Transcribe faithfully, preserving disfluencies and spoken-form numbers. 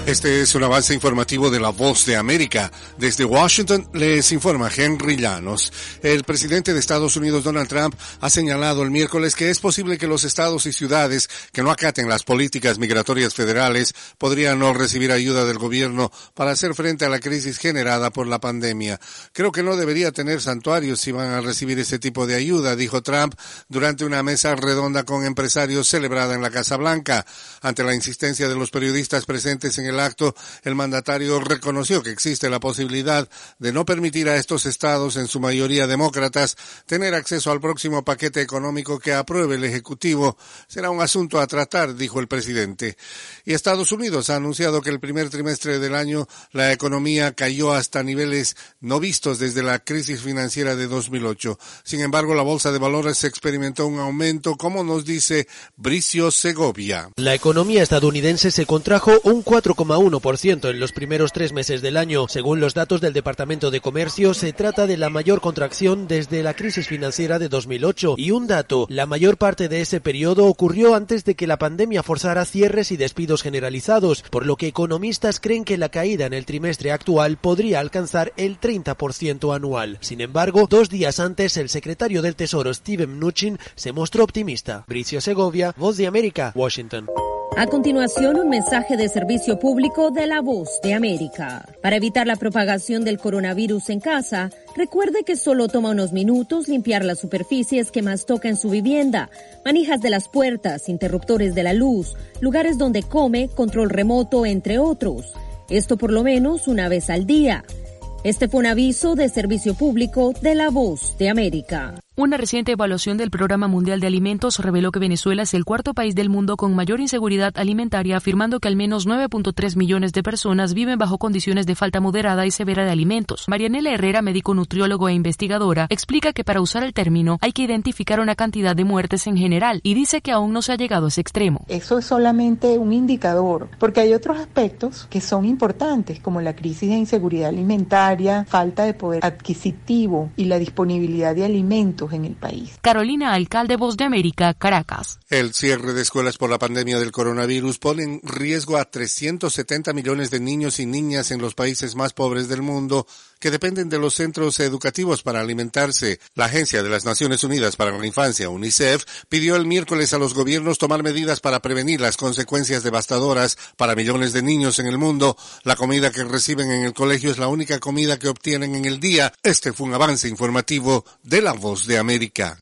Este es un avance informativo de La Voz de América. Desde Washington les informa Henry Llanos. El presidente de Estados Unidos, Donald Trump, ha señalado el miércoles que es posible que los estados y ciudades que no acaten las políticas migratorias federales podrían no recibir ayuda del gobierno para hacer frente a la crisis generada por la pandemia. Creo que no debería tener santuarios si van a recibir ese tipo de ayuda, dijo Trump durante una mesa redonda con empresarios celebrada en la Casa Blanca. Ante la insistencia de los periodistas presentes en el acto, el mandatario reconoció que existe la posibilidad de no permitir a estos estados, en su mayoría demócratas, tener acceso al próximo paquete económico que apruebe el Ejecutivo. Será un asunto a tratar, dijo el presidente. Y Estados Unidos ha anunciado que el primer trimestre del año la economía cayó hasta niveles no vistos desde la crisis financiera de dos mil ocho. Sin embargo, la bolsa de valores experimentó un aumento, como nos dice Bricio Segovia. La economía estadounidense se contrajo un cuatro coma uno por ciento en los primeros tres meses del año. Según los datos del Departamento de Comercio, se trata de la mayor contracción desde la crisis financiera de dos mil ocho. Y un dato, la mayor parte de ese periodo ocurrió antes de que la pandemia forzara cierres y despidos generalizados, por lo que economistas creen que la caída en el trimestre actual podría alcanzar el treinta por ciento anual. Sin embargo, dos días antes, el secretario del Tesoro, Steven Mnuchin, se mostró optimista. Bricio Segovia, Voz de América, Washington. A continuación, un mensaje de servicio público de La Voz de América. Para evitar la propagación del coronavirus en casa, recuerde que solo toma unos minutos limpiar las superficies que más toca en su vivienda, manijas de las puertas, interruptores de la luz, lugares donde come, control remoto, entre otros. Esto por lo menos una vez al día. Este fue un aviso de servicio público de La Voz de América. Una reciente evaluación del Programa Mundial de Alimentos reveló que Venezuela es el cuarto país del mundo con mayor inseguridad alimentaria, afirmando que al menos nueve punto tres millones de personas viven bajo condiciones de falta moderada y severa de alimentos. Marianela Herrera, médico nutriólogo e investigadora, explica que para usar el término hay que identificar una cantidad de muertes en general y dice que aún no se ha llegado a ese extremo. Eso es solamente un indicador, porque hay otros aspectos que son importantes, como la crisis de inseguridad alimentaria, falta de poder adquisitivo y la disponibilidad de alimentos en el país. Carolina Alcalde, Voz de América, Caracas. El cierre de escuelas por la pandemia del coronavirus pone en riesgo a trescientos setenta millones de niños y niñas en los países más pobres del mundo que dependen de los centros educativos para alimentarse. La Agencia de las Naciones Unidas para la Infancia, UNICEF, pidió el miércoles a los gobiernos tomar medidas para prevenir las consecuencias devastadoras para millones de niños en el mundo. La comida que reciben en el colegio es la única comida que obtienen en el día. Este fue un avance informativo de La Voz de América.